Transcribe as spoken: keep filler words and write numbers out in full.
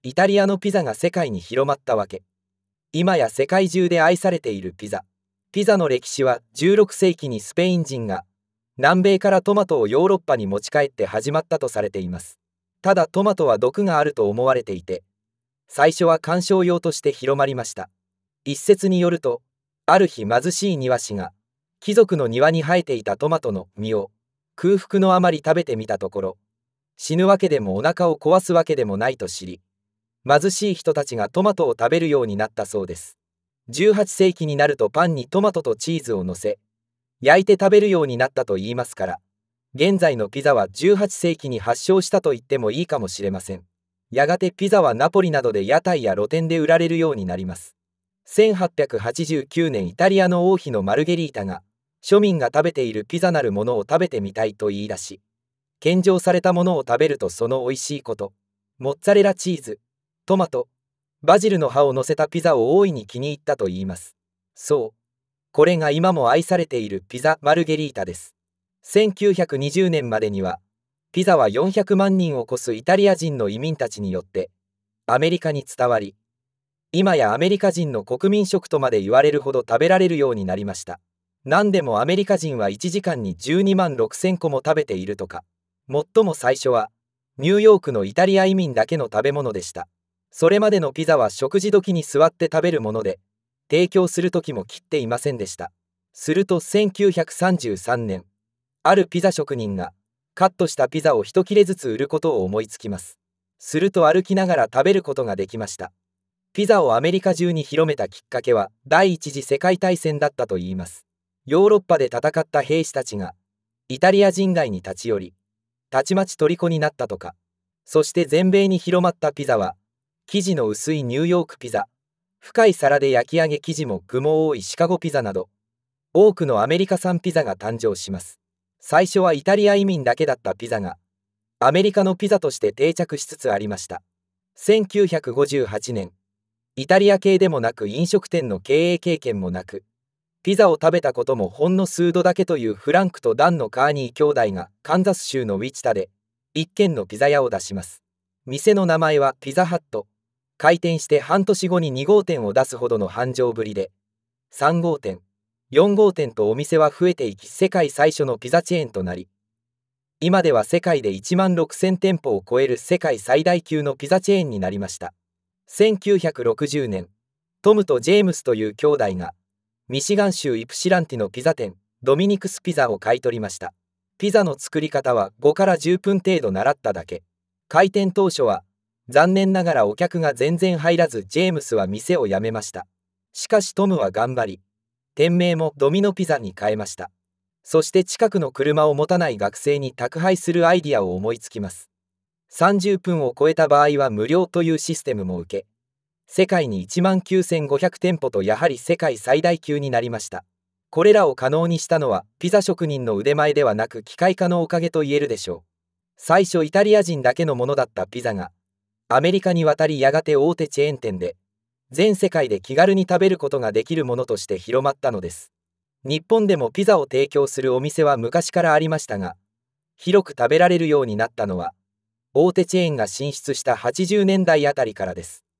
イタリアのピザが世界に広まったわけ。今や世界中で愛されているピザ。ピザの歴史はじゅうろくせいきにスペイン人が南米からトマトをヨーロッパに持ち帰って始まったとされています。ただトマトは毒があると思われていて、最初は観賞用として広まりました。一説によると、ある日貧しい庭師が貴族の庭に生えていたトマトの実を空腹のあまり食べてみたところ、死ぬわけでもお腹を壊すわけでもないと知り、貧しい人たちがトマトを食べるようになったそうです。じゅうはっせいきになるとパンにトマトとチーズを乗せ、焼いて食べるようになったといいますから、現在のピザはじゅうはっせいきに発祥したと言ってもいいかもしれません。やがてピザはナポリなどで屋台や露店で売られるようになります。せんはっぴゃくはちじゅうきゅうねん、イタリアの王妃のマルゲリータが、庶民が食べているピザなるものを食べてみたいと言い出し、献上されたものを食べるとその美味しいこと、モッツァレラチーズ、トマト、バジルの葉を乗せたピザを大いに気に入ったといいます。そう、これが今も愛されているピザマルゲリータです。せんきゅうひゃくにじゅうねんまでには、ピザはよんひゃくまんにんを超すイタリア人の移民たちによってアメリカに伝わり、今やアメリカ人の国民食とまで言われるほど食べられるようになりました。何でもアメリカ人はいちじかんにじゅうにまんろくせんこも食べているとか。最も最初はニューヨークのイタリア移民だけの食べ物でした。それまでのピザは食事時に座って食べるもので、提供する時も切っていませんでした。するとせんきゅうひゃくさんじゅうさんねん、あるピザ職人がカットしたピザを一切れずつ売ることを思いつきます。すると歩きながら食べることができました。ピザをアメリカ中に広めたきっかけは第一次世界大戦だったといいます。ヨーロッパで戦った兵士たちがイタリア人街に立ち寄り、たちまち虜になったとか。そして全米に広まったピザは、生地の薄いニューヨークピザ、深い皿で焼き上げ生地も具も多いシカゴピザなど、多くのアメリカ産ピザが誕生します。最初はイタリア移民だけだったピザが、アメリカのピザとして定着しつつありました。せんきゅうひゃくごじゅうはちねん、イタリア系でもなく飲食店の経営経験もなく、ピザを食べたこともほんの数度だけというフランクとダンのカーニー兄弟がカンザス州のウィチタで一軒のピザ屋を出します。店の名前はピザハット。開店して半年後ににごうてんを出すほどの繁盛ぶりで、さんごうてん、よんごうてんとお店は増えていき、世界最初のピザチェーンとなり、今では世界でいちまんろくせんてんぽを超える世界最大級のピザチェーンになりました。せんきゅうひゃくろくじゅうねん、トムとジェームスという兄弟がミシガン州イプシランティのピザ店ドミニクスピザを買い取りました。ピザの作り方はごからじゅっぷん程度習っただけ。開店当初は残念ながらお客が全然入らず、ジェームスは店を辞めました。しかしトムは頑張り、店名もドミノピザに変えました。そして近くの車を持たない学生に宅配するアイディアを思いつきます。さんじゅっぷんを超えた場合は無料というシステムも受け、世界にいちまんきゅうせんごひゃくてんぽとやはり世界最大級になりました。これらを可能にしたのはピザ職人の腕前ではなく機械化のおかげと言えるでしょう。最初イタリア人だけのものだったピザがアメリカに渡り、やがて大手チェーン店で全世界で気軽に食べることができるものとして広まったのです。日本でもピザを提供するお店は昔からありましたが、広く食べられるようになったのは大手チェーンが進出したはちじゅうねんだいあたりからです。